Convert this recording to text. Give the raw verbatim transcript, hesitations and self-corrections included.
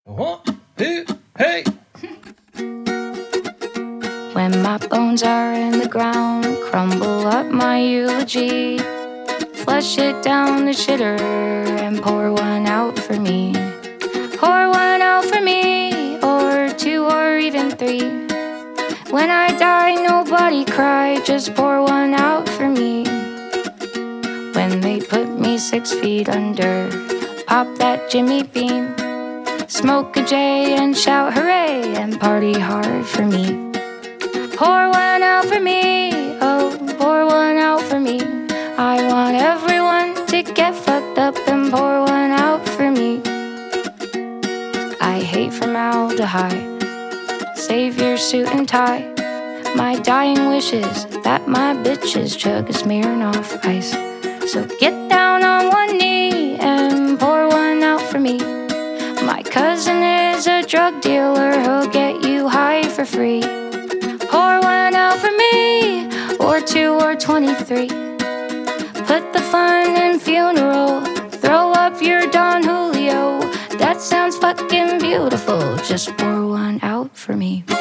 One, two, hey! When my bones are in the ground, crumble up my eulogy, flush it down the shitter and pour one out for me. Pour one out for me, or two, or even three. When I die, nobody cry, just pour one out for me. When they put me six feet under, pop that Jimmy Beam, smoke a J and shout hooray and party hard for me. Pour one out for me, oh, pour one out for me. I want everyone to get fucked up and pour one out for me. I hate formaldehyde, save your suit and tie. My dying wish is that my bitches chug a Smirnoff Ice. So get down on one knee and pour one out for me. My cousin is a drug dealer, he'll get you high for free. Pour one out for me, or two, or twenty-three. Put the fun in funeral, throw up your Don Julio. That sounds fucking beautiful, just pour one out for me.